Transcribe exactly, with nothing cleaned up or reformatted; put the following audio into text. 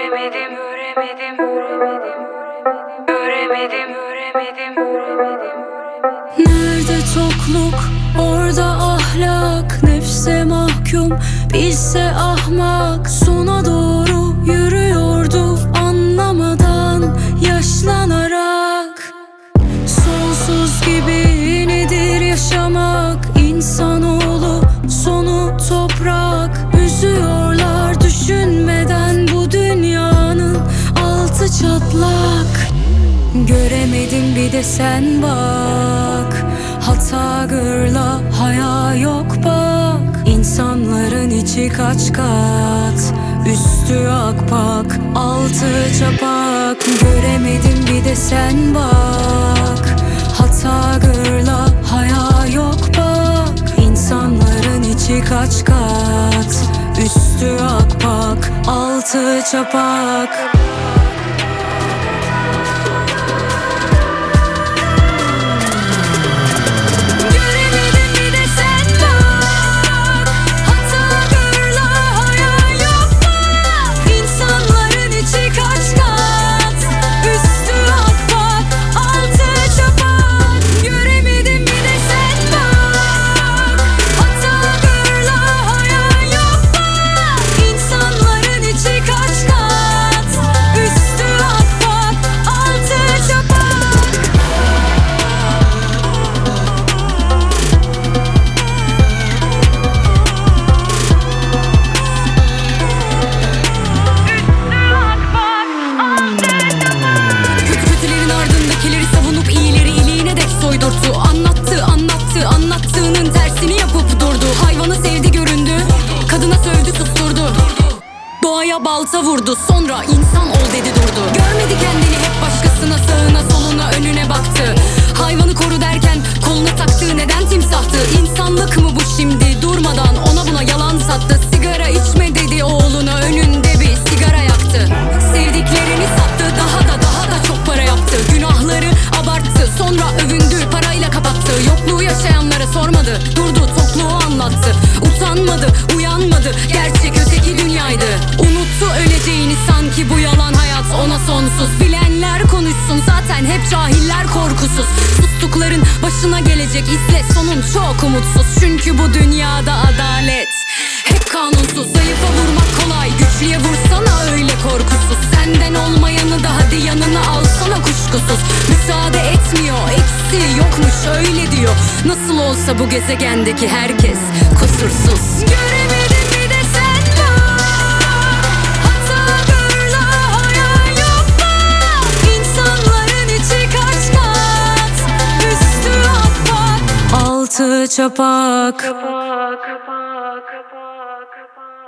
göremedim, göremedim, göremedim, göremedim, göremedim, göremedim. Nerede tokluk, orada ahlak. Nefse mahkum, bizse ahmak. Sona doğru yürüyordu anlamadan, yaşlanarak. Sonsuz gibi nedir yaşamak? İnsanoğlu sonu toprak. Üzüyorlar düşünmeden, bu dünyanın altı çatlak. Göremedim bir de sen bak. Hata gırla, haya yok bak. İnsanların içi kaç kat, üstü akpak, altı çapak. Göremedim bir de sen bak. Hata gırla, haya yok bak. İnsanların içi kaç kat, üstü akpak, altı çapak. Anlattı, anlattı, anlattığının tersini yapıp durdu. Hayvanı sevdi göründü, kadına sövdü susturdu. Doğaya balta vurdu, sonra insan ol dedi durdu. Görmedi kendini, hep başkasına, sağına soluna önüne baktı. Hayvanı koru derken koluna taktığı neden timsahtı? İnsanlık mı bu şimdi? Durmadan ona buna yalan sattı. Sigara içme dedi oğluna, önünde bir sigara yaktı. Sevdiklerini sattı, daha da daha da çok para yaptı. Günahları abarttı, sonra övündü, parayla kapattı. Yokluğu yaşayanlara sormadı, durdu tokluğu anlattı. Utanmadı, uyanmadı, gerçek öteki dünyaydı. Unuttu öleceğini, sanki bu yalan hayat ona sonsuz. Bilenler konuşsun, zaten hep cahiller korkusuz. Sustukların başına gelecek, izle sonun çok umutsuz. Çünkü bu dünyada adalet hep kanunsuz. Zayıfa vurmak kolay, güçlüye vursana öyle korkusuz. Senden olmayanı da hadi yanına alsana kuşkusuz. Müsaade etmiyor, eksiği yokmuş öyle diyor. Nasıl olsa bu gezegendeki herkes kusursuz. Göremedim bir de sen bak. Hata gırla, haya yok bak. İnsanların içi kaç kat, üstü akpak, altı çapak. Kapak, kapak, kapak, kapak.